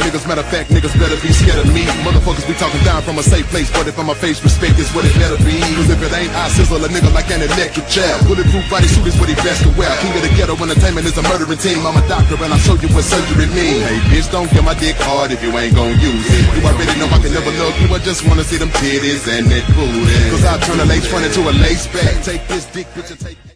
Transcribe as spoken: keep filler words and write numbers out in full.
niggas. Matter of fact, niggas better be scared of me. Motherfuckers be talking down from a safe place, but if I'm a face, respect is what it better be. Cause if it ain't, I sizzle a nigga like an electric chair. Bulletproof body suit is what he best to wear. King of the ghetto entertainment is a murdering team. I'm a doctor and I'll show you what surgery mean. Hey bitch, don't get my dick hard if you ain't gon' use it. You already know I can never love you, I just wanna see them titties and that booty. Cause I turn a lace front into a lace back. Take this dick, bitch, and take